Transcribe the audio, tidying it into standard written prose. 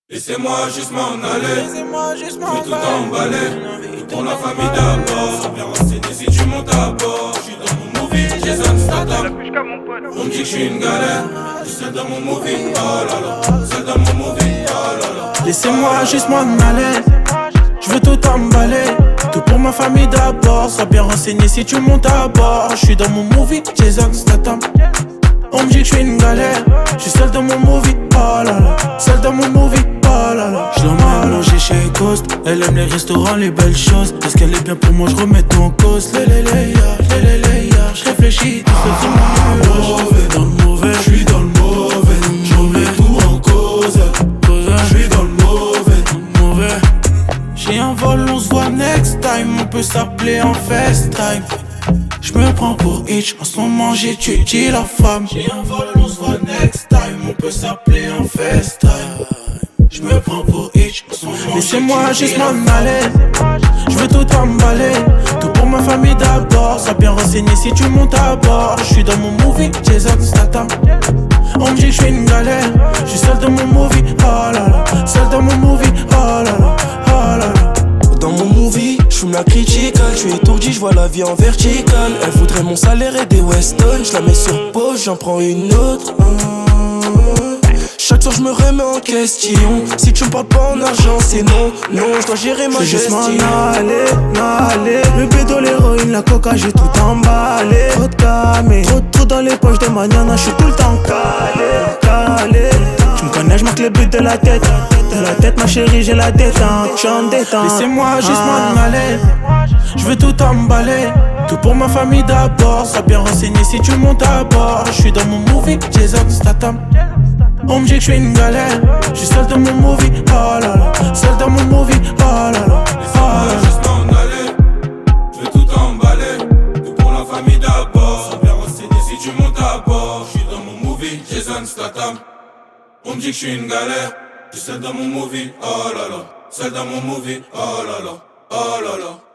Laissez-moi juste m'en aller, je vais tout emballer. Tout pour la famille d'abord, sois bien renseigné si tu montes à bord. Je suis dans mon movie, Jason Statham. On me dit que je suis une galère, je suis seul dans mon movie, oh là là. Seul dans mon movie, oh là là. Laissez-moi juste m'en aller, je veux tout emballer. Tout pour ma famille d'abord, sois bien renseigné si tu montes à bord. Je suis dans mon movie, Jason Statham. On me dit que je suis une galère, je suis seul dans mon movie, oh là là. Seul dans mon movie, oh là là. Je l'emmène manger chez Ghost, elle aime les restaurants, les belles choses. Est-ce qu'elle est bien pour moi, je remets tout en cause. Je réfléchis tout seul sur mon mauvais. Dans le mauvais, je suis dans le mauvais. Je remets tout en cause. Je suis dans le mauvais. J'ai un vol, on se voit next time. On peut s'appeler en FaceTime. Je me prends pour Hitch, en ce moment j'étudie la femme. J'ai un vol, on se voit next time. On peut s'appeler en FaceTime. Je me prends pour Hitch, en ce moment laissez-moi juste m'en aller. Je veux tout emballer. Tout pour ma famille d'abord. Sois bien renseigné si tu montes à bord. Je suis dans mon movie, Jason Statham. On me dit que je suis une galère, je suis seul dans mon movie, oh là là. Seul dans mon movie, oh là là, oh là là. Dans mon movie, j'fume la critical, j'suis étourdi, j'vois la vie en vertical. Elle voudrait mon salaire et des Weston, j'la mets sur pause, j'en prends une autre. Chaque soir j'me remets en question. Si tu me parles pas en argent, c'est non, non, j'dois gérer ma gestion. Juste m'en aller. Le bédo, l'héroïne, la coca, j'ai tout emballé. Trop de camé, trop dans les poches de maniana, j'suis tout le temps calé. Tu me connais, j'marque les buts de la tête. De la tête, ma chérie, j'ai la détente, j'suis en détente. Laissez-moi juste m'en aller, je veux tout emballer. Tout pour ma famille d'abord, sois bien renseigné si tu montes à bord. Je suis dans mon movie, Jason Statham. On me dit que je suis une galère, je suis seul dans mon movie, oh là là. Seul dans mon movie, oh là là. Laissez-moi juste m'en aller, je vais tout emballer. Tout pour la famille d'abord, sois bien renseigné si tu montes à bord. Je suis dans mon movie, Jason Statham. On me dit que je suis une galère, je suis seul dans mon movie, oh là là. Seul dans mon movie, oh là là, oh là là.